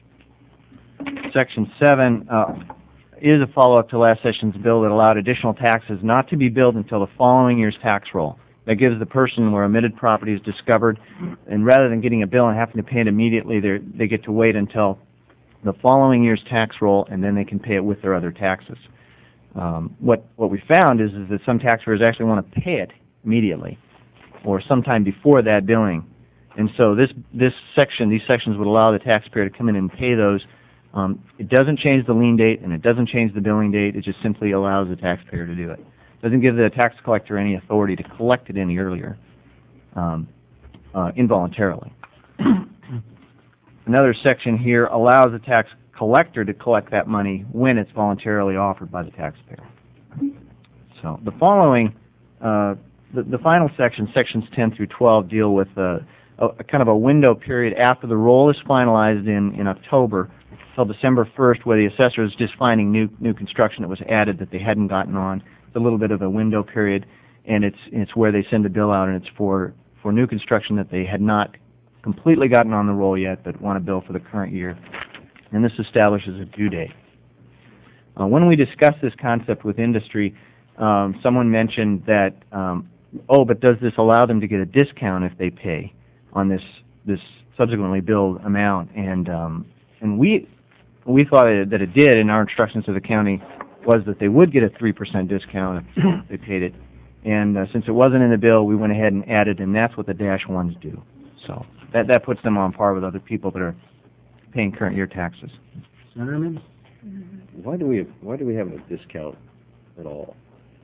Section seven uh, is a follow-up to last session's bill that allowed additional taxes not to be billed until the following year's tax roll. That gives the person where omitted property is discovered, and rather than getting a bill and having to pay it immediately, they get to wait until the following year's tax roll, and then they can pay it with their other taxes. Um, what what we found is, is that some taxpayers actually want to pay it immediately, or sometime before that billing, and so this this section, these sections would allow the taxpayer to come in and pay those. Um, it doesn't change the lien date, and it doesn't change the billing date. It just simply allows the taxpayer to do it. It doesn't give the tax collector any authority to collect it any earlier, um, uh, involuntarily. Another section here allows the tax collector to collect that money when it's voluntarily offered by the taxpayer. So the following, uh, the, the final section, sections ten through twelve, deal with uh, a, a kind of a window period after the roll is finalized in, in October till December first, where the assessor is just finding new new construction that was added that they hadn't gotten on. It's a little bit of a window period, and it's it's where they send the bill out, and it's for, for new construction that they had not completely gotten on the roll yet, but want to bill for the current year. And this establishes a due date. Uh, when we discussed this concept with industry, um, someone mentioned that, um, oh, but does this allow them to get a discount if they pay on this this subsequently billed amount? And um, and we we thought that it did, and our instructions to the county was that they would get a three percent discount if they paid it. And uh, since it wasn't in the bill, we went ahead and added, and that's what the dash ones do. So that that puts them on par with other people that are paying current year taxes. Senator Minnis? Why do we have, why do we have a discount at all?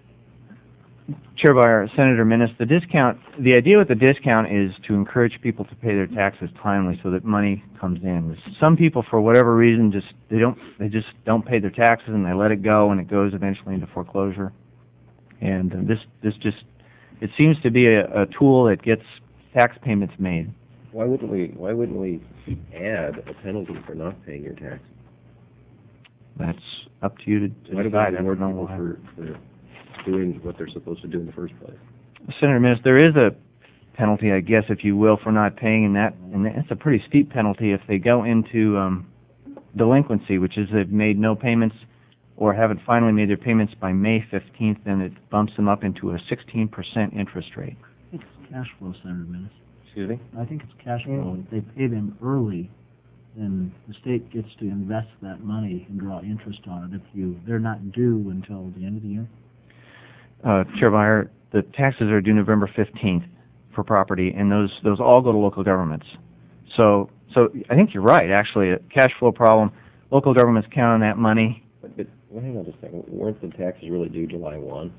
Chair by Senator Minnis, the discount, the idea with the discount is to encourage people to pay their taxes timely so that money comes in. Some people, for whatever reason, just they don't they just don't pay their taxes and they let it go, and it goes eventually into foreclosure. And uh, this this just it seems to be a, a tool that gets tax payments made. Why wouldn't we why wouldn't we add a penalty for not paying your taxes? That's up to you to, to why decide. do we reward people for, for doing what they're supposed to do in the first place? Senator Minnis, there is a penalty, I guess, if you will, for not paying, and that and that's a pretty steep penalty if they go into um, delinquency, which is they've made no payments or haven't finally made their payments by May fifteenth, then it bumps them up into a sixteen percent interest rate. I think it's cash flow, Senator Minnis. Excuse me? I think it's cash flow. If they pay them early, then the state gets to invest that money and draw interest on it. If you they're not due until the end of the year. Uh, Chair Byer, the taxes are due November fifteenth for property, and those those all go to local governments. So so I think you're right. Actually, a cash flow problem. Local governments count on that money. But, but well, hang on just a second. Weren't the taxes really due July first?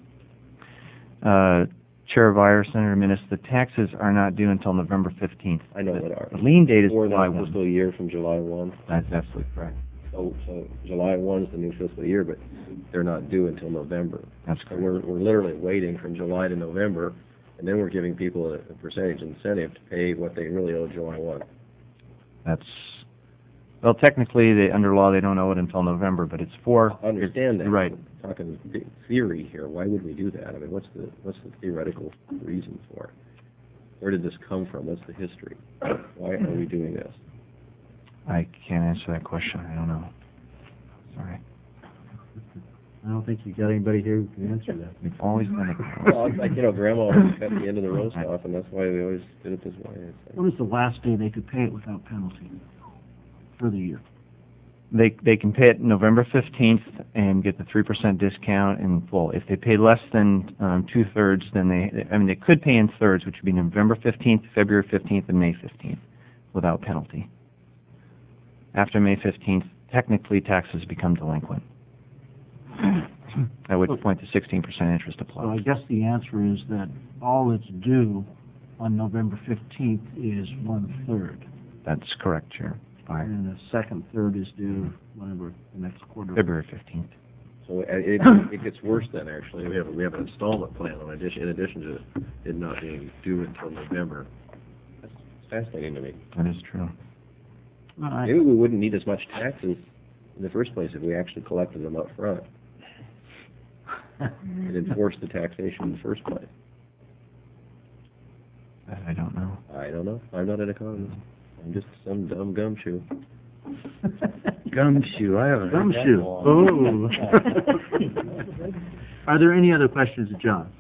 Uh, Chair Byer, Senator Minnis, the taxes are not due until November fifteenth. I know the, they are. The lien date is For July that first. fiscal year from July first. That's absolutely correct. So, so July first is the new fiscal year, but they're not due until November. That's So correct. we're, we're literally waiting from July to November, and then we're giving people a, a percentage incentive to pay what they really owe July first. That's, well, technically, they, under law, they don't owe it until November, but it's for... I understand that. You're right. We're talking big theory here. Why would we do that? I mean, what's the, what's the theoretical reason for it? Where did this come from? What's the history? Why are we doing this? I can't answer that question. I don't know. Sorry. I don't think you got anybody here who can answer that. We've always done it. Well, it's like, you know, Grandma always cut the end of the roast off, and that's why we always did it this way. It's like, When was the last day they could pay it without penalty for the year? They they can pay it November fifteenth and get the three percent discount in full. If they pay less than um, two thirds, then they I mean they could pay in thirds, which would be November fifteenth, February fifteenth, and May fifteenth, without penalty. After May fifteenth, technically taxes become delinquent. At which point the sixteen percent interest So applies. I guess the answer is that all that's due on November fifteenth is one-third. That's correct, Chair. Fine. And the second third is due whenever the next quarter. February fifteenth. So uh, it, it gets worse then, actually. We have, we have an installment plan in addition, in addition to it not being due until November. That's fascinating to me. That is true. Well, I- Maybe we wouldn't need as much taxes in the first place if we actually collected them up front and enforced the taxation in the first place. That I don't know. I don't know. I'm not an economist. I'm just some dumb gumshoe. Gumshoe, I haven't heard that Gumshoe. in a Oh. Are there any other questions of John?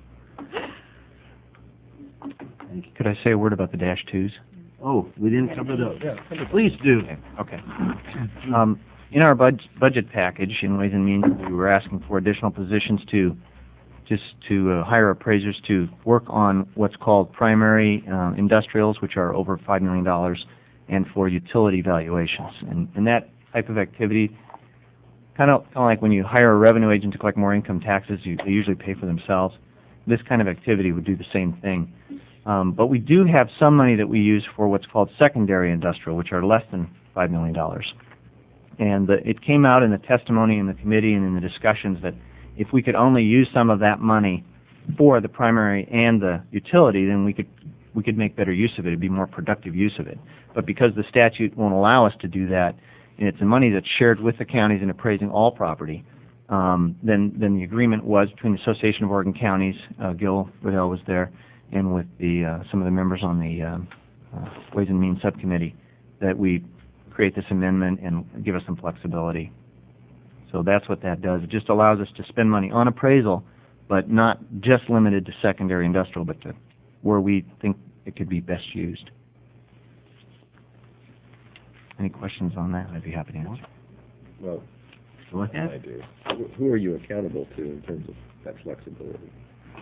Could I say a word about the dash twos? Oh, we didn't cover those. Please do. Okay. Okay. Um, in our bud- budget package, in Ways and Means, we were asking for additional positions to, just to uh, hire appraisers to work on what's called primary uh, industrials, which are over five million dollars, and for utility valuations. And, and that type of activity, kind of, kind of like when you hire a revenue agent to collect more income taxes, you, they usually pay for themselves. This kind of activity would do the same thing. Um, but we do have some money that we use for what's called secondary industrial, which are less than five million dollars. And the, it came out in the testimony in the committee and in the discussions that if we could only use some of that money for the primary and the utility, then we could we could make better use of it. It'd be more productive use of it. But because the statute won't allow us to do that, and it's a money that's shared with the counties in appraising all property, um, then then the agreement was between the Association of Oregon Counties, uh, Gil Riddell was there, and with the uh, some of the members on the uh, uh, Ways and Means Subcommittee, that we create this amendment and give us some flexibility. So that's what that does. It just allows us to spend money on appraisal, but not just limited to secondary industrial, but to where we think it could be best used. Any questions on that? I'd be happy to answer. Well, Go ahead. I do. Who- Who are you accountable to in terms of that flexibility?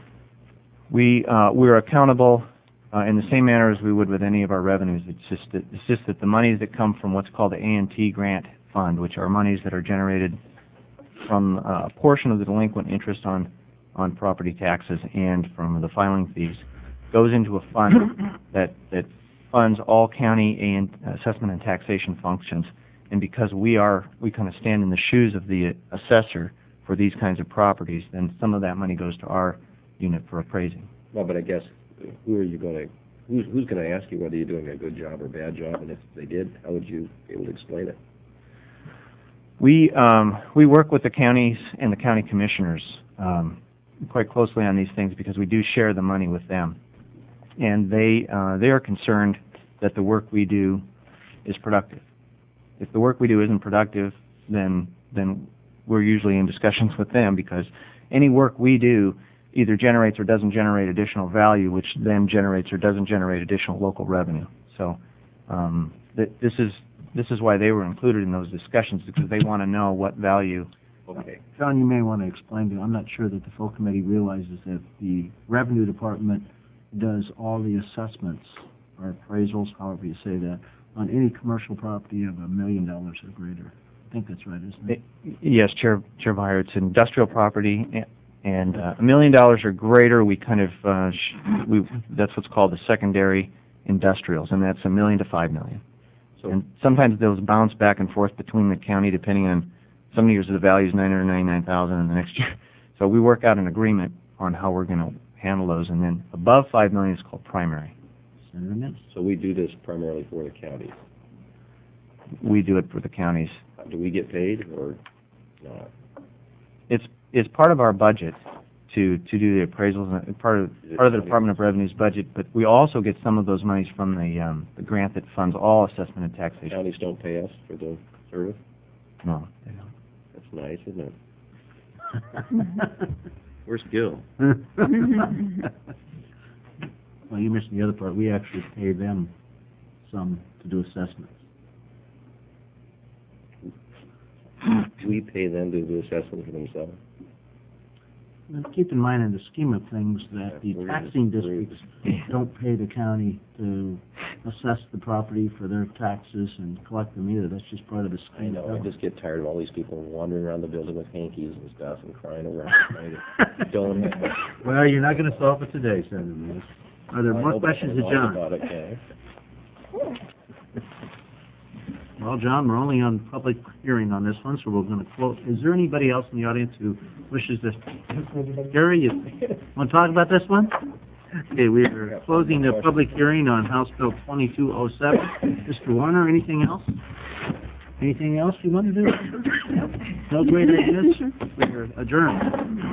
We uh, we're accountable uh, in the same manner as we would with any of our revenues. It's just that, it's just that the monies that come from what's called the A and T grant fund, which are monies that are generated from uh, a portion of the delinquent interest on on property taxes and from the filing fees, goes into a fund that that funds all county and assessment and taxation functions. And because we are we kind of stand in the shoes of the assessor for these kinds of properties, then some of that money goes to our unit for appraising. Well, but I guess, who are you going to, who's, who's going to ask you whether you're doing a good job or bad job? And if they did, how would you be able to explain it? We um, we work with the counties and the county commissioners um, quite closely on these things because we do share the money with them, and they uh, they are concerned that the work we do is productive. If the work we do isn't productive, then then we're usually in discussions with them because any work we do either generates or doesn't generate additional value, which then generates or doesn't generate additional local revenue. So um, th- this is this is why they were included in those discussions, because they want to know what value. Okay. John, you may want to explain to, I'm not sure that the full committee realizes that the Revenue Department does all the assessments or appraisals, however you say that, on any commercial property of a million dollars or greater. I think that's right, isn't it? it yes, Chair Chair Beyer, it's industrial property. And uh, a million dollars or greater, we kind of uh, sh- we that's what's called the secondary industrials, and that's a million to five million. So, and sometimes those bounce back and forth between the county, depending on some years the value is nine hundred ninety-nine thousand, and the next year. So we work out an agreement on how we're going to handle those, and then above five million is called primary. so we do this primarily for the counties. We do it for the counties. Do we get paid or not? It's it's part of our budget to to do the appraisals, and part of part of the Department of Revenue's budget. But we also get some of those monies from the um, the grant that funds all assessment and taxation. Counties don't pay us for the service? No, they don't. That's nice, isn't it? Where's Gil? Well, you missed the other part. We actually pay them some to do assessments. We pay them to do assessment for themselves. Now, keep in mind, in the scheme of things, that the taxing districts don't pay the county to assess the property for their taxes and collect them either. That's just part of the I scheme. know, of I just get tired of all these people wandering around the building with hankies and stuff and crying around trying to donate. Well, you're not going to solve it today, Senator Lewis. Are there more questions to John? About it, okay. Well, John, we're only on public hearing on this one, so we're going to close. Is there anybody else in the audience who wishes to? Gary, you want to talk about this one? Okay, we are closing the public hearing on House Bill twenty-two oh seven. Mister Warner, anything else? Anything else you want to do? No great ideas? We are adjourned.